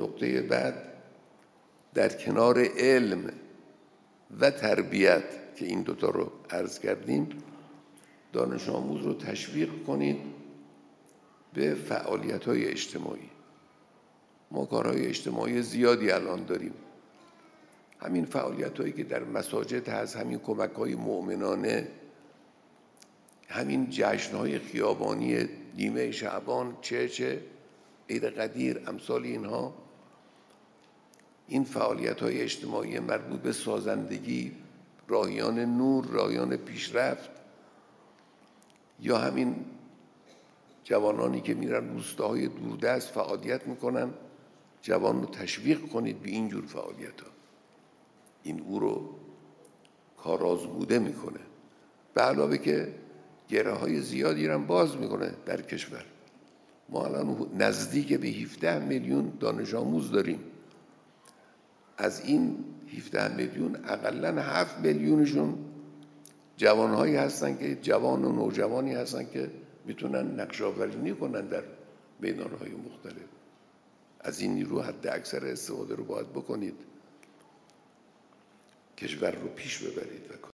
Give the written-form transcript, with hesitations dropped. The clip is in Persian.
نقطه بعد در کنار علم و تربیت که این دوتا رو عرض کردیم، دانش آموز رو تشویق کنید به فعالیت‌های اجتماعی. ما کارهای اجتماعی زیادی الان داریم، همین فعالیت‌هایی که در مساجد هست، همین کمک‌های مؤمنانه، همین جشن‌های خیابانی نیمه شعبان، چه عید قدیر، امثال اینها، این فعالیت‌های اجتماعی مربوط به سازندگی، راهیان نور، راهیان پیشرفت، یا همین جوانانی که میرن روستاهای دوردست فعالیت میکنن، جوان رو تشویق کنید به اینجور فعالیت‌ها. این او رو کارآزموده میکنه، به علاوه که گره‌های زیادی رو باز میکنه در کشور. ما الان نزدیک به 17 میلیون دانش آموز داریم. از این 17 میلیون اقلاً 7 میلیونشون جوانهایی هستن که جوان و نوجوانی هستن که میتونن نقش آفرینی کنن در میدانهای مختلف. از این نیرو حد اکثر استفاده رو باید بکنید، کشور رو پیش ببرید.